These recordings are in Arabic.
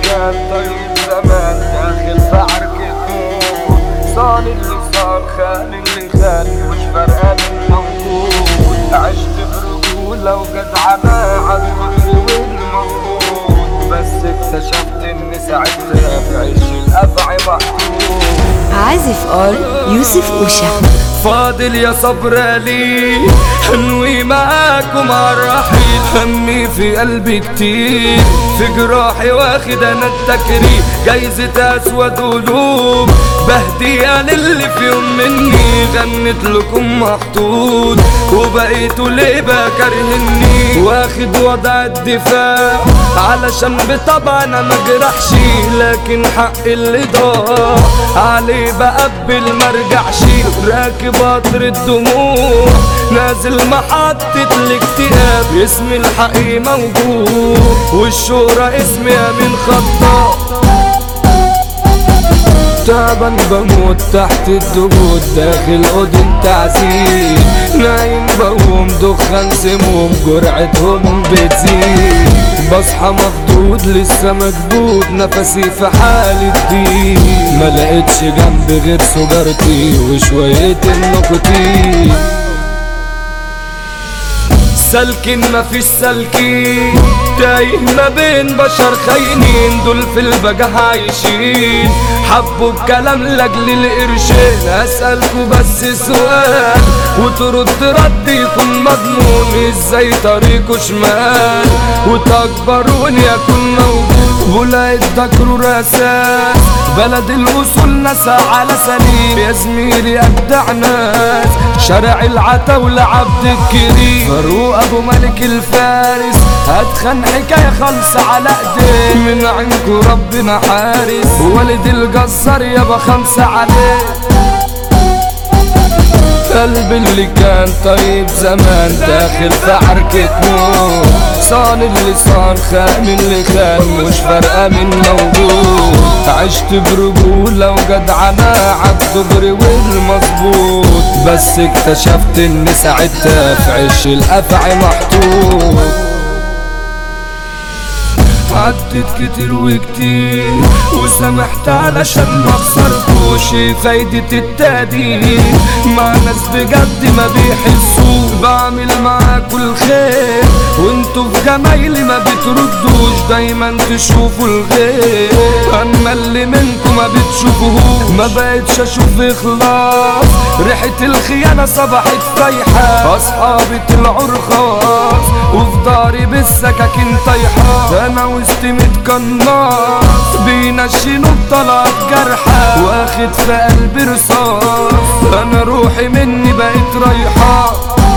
كان طيب زمان داخل في عركته، صان اللي صار خان اللي خان مش فارقة الموجود. عشت برجولة وجدعنة عالفخر والمفروض، بس اكتشفت ان ساعتها في عيش الأفعى محطوط. عازف آر يوسف أوشا. فاضل يا صبر لي انوي معاكم عالرحيل، همي في قلبي كتير في جراحي واخد انا التكريم، جايزة اسود قلوب بهدية للي في يوم مني غنت لكم محطوط، وبقيتوا ليه بقى كارهني واخد وضع الدفاع علشان بطبع انا مجرحش، لكن حق اللي ضاع عليه بقبل مرجعش. راكب قطر الدموع نازل محطة الاكتئاب، اسم الحقيقي موجود والشهرة اسمي امين خطاب. تعبان بموت تحت الضغوط داخل أوضة تعذيب، نايم بقوم دخان سموم جرعتهم بتزيد، بصحى مخضوض لسه مكبوت نفسي في حالة ضيق، ملقتش جنبي غير سجارتي وشوية النيكوتين. سالكين مفيش سالكين تايه ما بين بشر خاينين، دول في البجاح عايشين حبوا بكلام لاجل القرشين. اسألكوا بس سؤال وترد رد يكون مضمون، ازاي طريقه شمال وتكبروني يكون موجود، ولا يتذكروا راسات بلد الوصول ناس على سليم، يا زميلي ابدع ناس شارع العتاولة عبد الكريم، فاروق ابو ملك الفارس هتخن حكاية خالصة على ايديه، من عندكوا ربنا حارس والد الجزار يابا خمسة عليه. قلبي اللي كان طيب زمان داخل في عركة موت، صان اللي صان خان اللي خان مش فارقة من موجود، عشت برجولة وجدعنة عالدغري والمظبوط، بس اكتشفت ان ساعتها في عيش الأفعى محطوط. عدت كتير وكتير وسامحت علشان ما خسرتوش، فايدة التقدير مع ناس بجد ما بيحسوا، بعمل معاكوا الخير وانتوا في جمايلي ما بتردوش، دايما تشوفوا الغير اما اللي منكم ما بتشوفوهوش، ما بقتش اشوف اخلاص ريحة الخيانة صبحت فايحة، اصحابي طلعوا رخاص وفي داري بالسكاكين طايحة، انا وسط متقناص بينشنوا بطلعت جرحة، واخد في قلبي رصاص انا روحي مني بقت رايحة.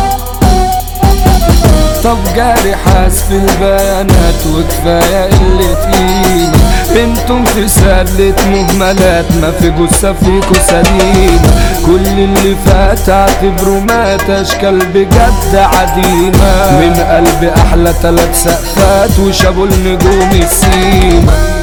طب جاري حاس في البيانات وكفاية قلة قيمة، انتم في سلة مهملات ما في جثة فيكوا سليمة، كل اللي فات اعتبره مات اشكال بجد عديمة، من قلبي احلى 3 سقفات وشابوا النجوم السيمة.